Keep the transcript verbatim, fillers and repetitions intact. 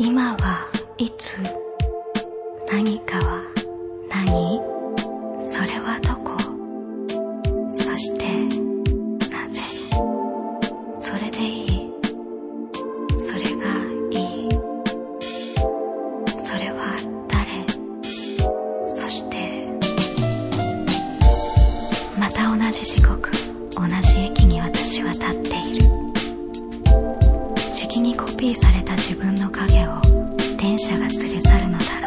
今はいつ、何かは何、それはどこ、そしてなぜ、それでいい、それがいい、それは誰、そしてまた同じ時刻、同じ駅に私は立っている。じきにコピーされた自分の影を電車が連れ去るのだろう。